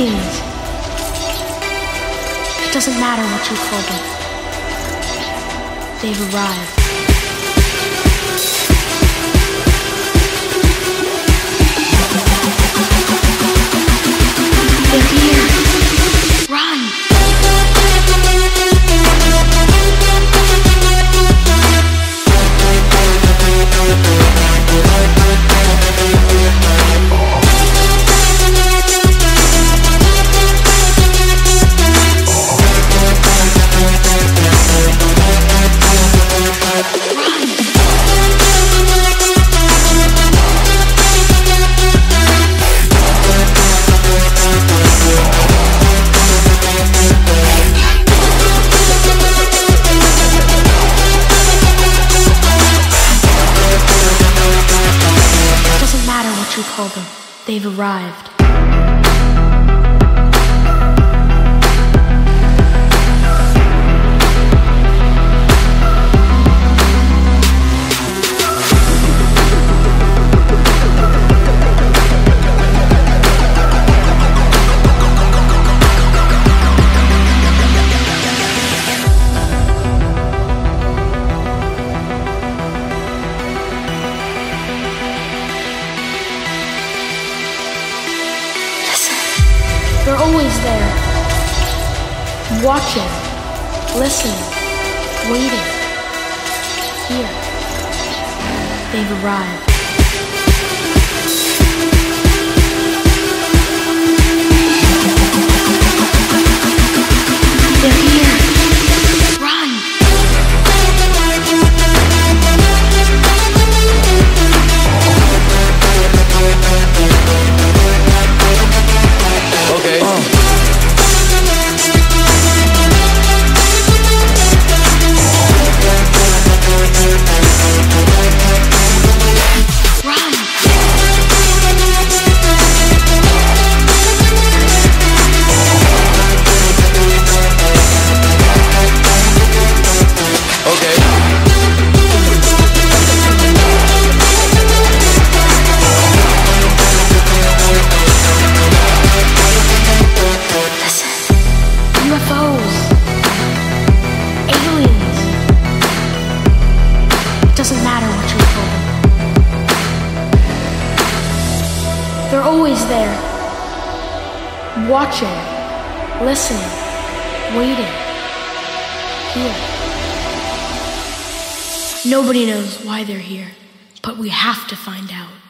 Aliens. It doesn't matter what you call them. They've arrived. They're here. Run! You call them. They've arrived. They're always there, watching, listening, waiting. Here, they've arrived. They're here. Run! Okay. Run! Okay. UFOs, aliens. It doesn't matter what you call them. They're always there, watching, listening, waiting. Here. Nobody knows why they're here, but we have to find out.